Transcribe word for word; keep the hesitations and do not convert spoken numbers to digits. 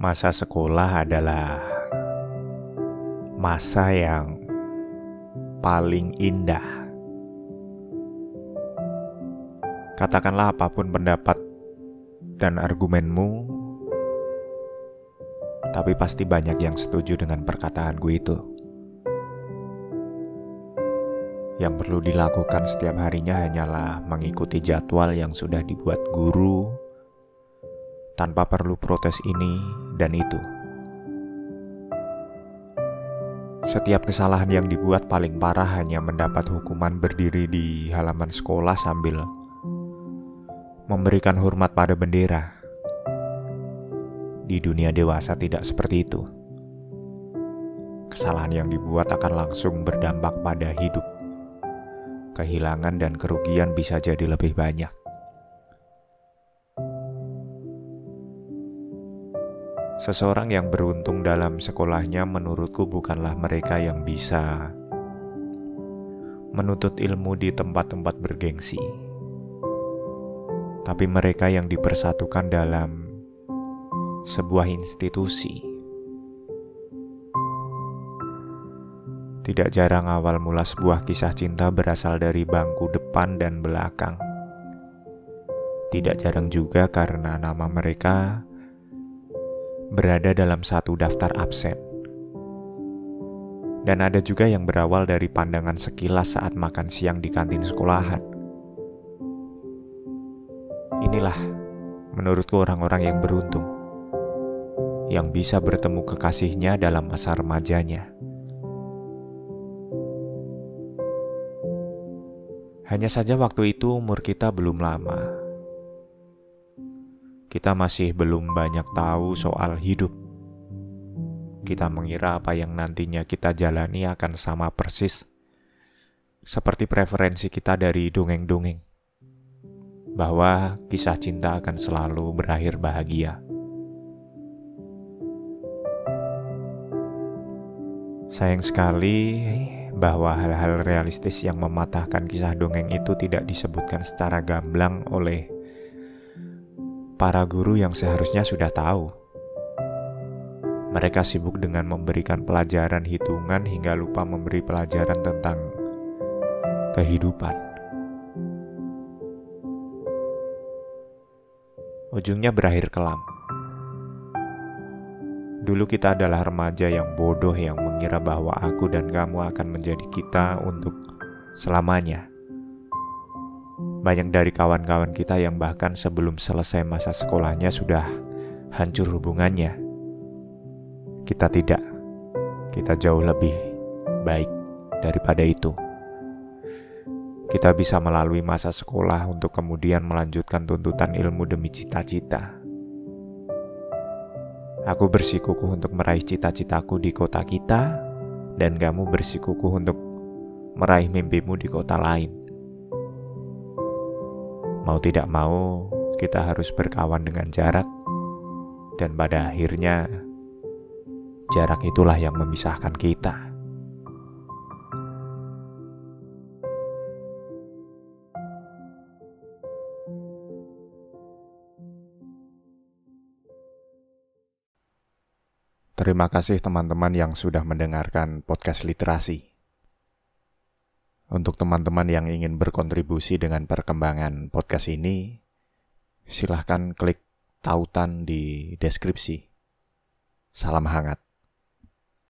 Masa sekolah adalah masa yang paling indah. Katakanlah apapun pendapat dan argumenmu, tapi pasti banyak yang setuju dengan perkataanku itu. Yang perlu dilakukan setiap harinya hanyalah mengikuti jadwal yang sudah dibuat guru, tanpa perlu protes ini dan itu. Setiap kesalahan yang dibuat paling parah hanya mendapat hukuman berdiri di halaman sekolah sambil memberikan hormat pada bendera. Di dunia dewasa tidak seperti itu. Kesalahan yang dibuat akan langsung berdampak pada hidup. Kehilangan dan kerugian bisa jadi lebih banyak. Seseorang yang beruntung dalam sekolahnya menurutku bukanlah mereka yang bisa menuntut ilmu di tempat-tempat bergengsi, tapi mereka yang dipersatukan dalam sebuah institusi. Tidak jarang awal mula sebuah kisah cinta berasal dari bangku depan dan belakang. Tidak jarang juga karena nama mereka berada dalam satu daftar absen. Dan ada juga yang berawal dari pandangan sekilas saat makan siang di kantin sekolahan. Inilah menurutku orang-orang yang beruntung, yang bisa bertemu kekasihnya dalam masa remajanya. Hanya saja waktu itu umur kita belum lama. Kita masih belum banyak tahu soal hidup. Kita mengira apa yang nantinya kita jalani akan sama persis seperti preferensi kita dari dongeng-dongeng, bahwa kisah cinta akan selalu berakhir bahagia. Sayang sekali bahwa hal-hal realistis yang mematahkan kisah dongeng itu tidak disebutkan secara gamblang oleh para guru yang seharusnya sudah tahu. Mereka sibuk dengan memberikan pelajaran hitungan hingga lupa memberi pelajaran tentang kehidupan. Ujungnya berakhir kelam. Dulu kita adalah remaja yang bodoh yang mengira bahwa aku dan kamu akan menjadi kita untuk selamanya. Banyak dari kawan-kawan kita yang bahkan sebelum selesai masa sekolahnya sudah hancur hubungannya. Kita tidak. Kita jauh lebih baik daripada itu. Kita bisa melalui masa sekolah untuk kemudian melanjutkan tuntutan ilmu demi cita-cita. Aku bersikukuh untuk meraih cita-citaku di kota kita, dan kamu bersikukuh untuk meraih mimpimu di kota lain. Mau tidak mau, kita harus berkawan dengan jarak, dan pada akhirnya, jarak itulah yang memisahkan kita. Terima kasih teman-teman yang sudah mendengarkan podcast literasi. Untuk teman-teman yang ingin berkontribusi dengan perkembangan podcast ini, silahkan klik tautan di deskripsi. Salam hangat.